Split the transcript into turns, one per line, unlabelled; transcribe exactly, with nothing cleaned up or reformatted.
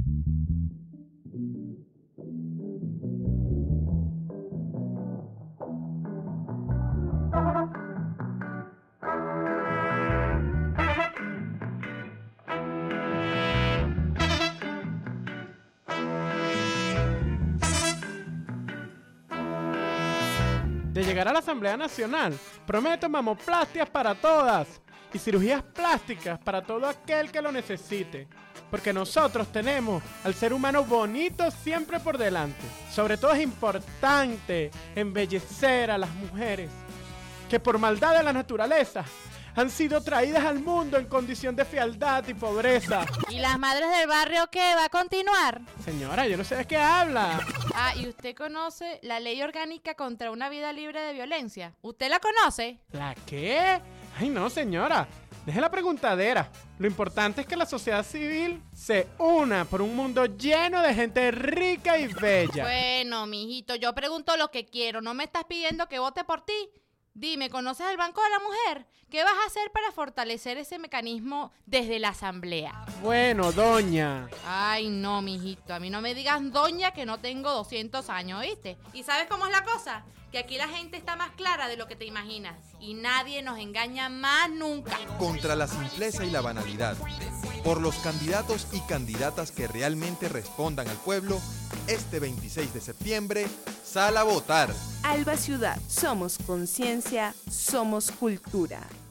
De llegar a la Asamblea Nacional, prometo mamoplastias para todas y cirugías plásticas para todo aquel que lo necesite. Porque nosotros tenemos al ser humano bonito siempre por delante. Sobre todo es importante embellecer a las mujeres, que por maldad de la naturaleza han sido traídas al mundo en condición de fealdad y pobreza.
¿Y las madres del barrio qué? ¿Va a continuar?
Señora, yo no sé de qué habla.
Ah, ¿y usted conoce la ley orgánica contra una vida libre de violencia? ¿Usted la conoce?
¿La qué? Ay, no, señora. Deje la preguntadera. Lo importante es que la sociedad civil se una por un mundo lleno de gente rica y bella.
Bueno, mijito, yo pregunto lo que quiero. ¿No me estás pidiendo que vote por ti? Dime, ¿conoces el Banco de la Mujer? ¿Qué vas a hacer para fortalecer ese mecanismo desde la asamblea?
Bueno, doña.
Ay, no, mijito, a mí no me digas doña que no tengo doscientos años, ¿viste? ¿Y sabes cómo es la cosa? Que aquí la gente está más clara de lo que te imaginas y nadie nos engaña más nunca.
Contra la simpleza y la banalidad. Por los candidatos y candidatas que realmente respondan al pueblo, este veintiséis de septiembre, sal a votar.
Alba Ciudad, somos conciencia, somos cultura.